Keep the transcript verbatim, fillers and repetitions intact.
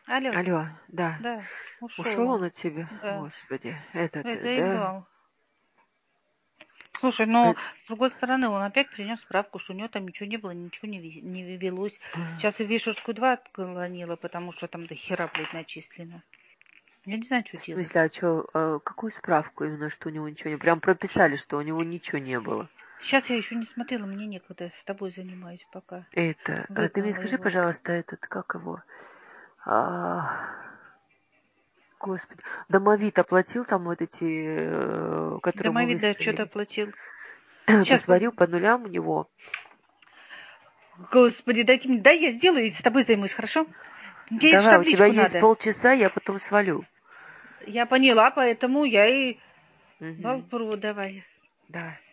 Алло. Алло, да. Да, ушел Ушел он. он от тебя? Да. Господи, этот, Это и да. бал. Слушай, но Э, с другой стороны, он опять принес справку, что у него там ничего не было, ничего не, ве- не велось. Сейчас и в Вишерскую два отклонила, потому что там до хера, блядь, начислено. Я не знаю, что В делать. смысле, а что, какую справку именно, что у него ничего не... Прям прописали, что у него ничего не было. Сейчас я еще не смотрела, мне некогда, я с тобой занимаюсь пока. Это, а ты мне Выгнала скажи, его. пожалуйста, этот, как его? А, Господи, домовик оплатил там вот эти, э, которые мы Домовик, да, что-то выставили? оплатил. Сейчас, Посмотрю по нулям у него. господи, дай, мне- дай я сделаю и с тобой займусь, хорошо? Мне в Давай, у тебя табличку есть надо. полчаса, я потом свалю. Я поняла, поэтому я и... Угу. Балпру давай. Да.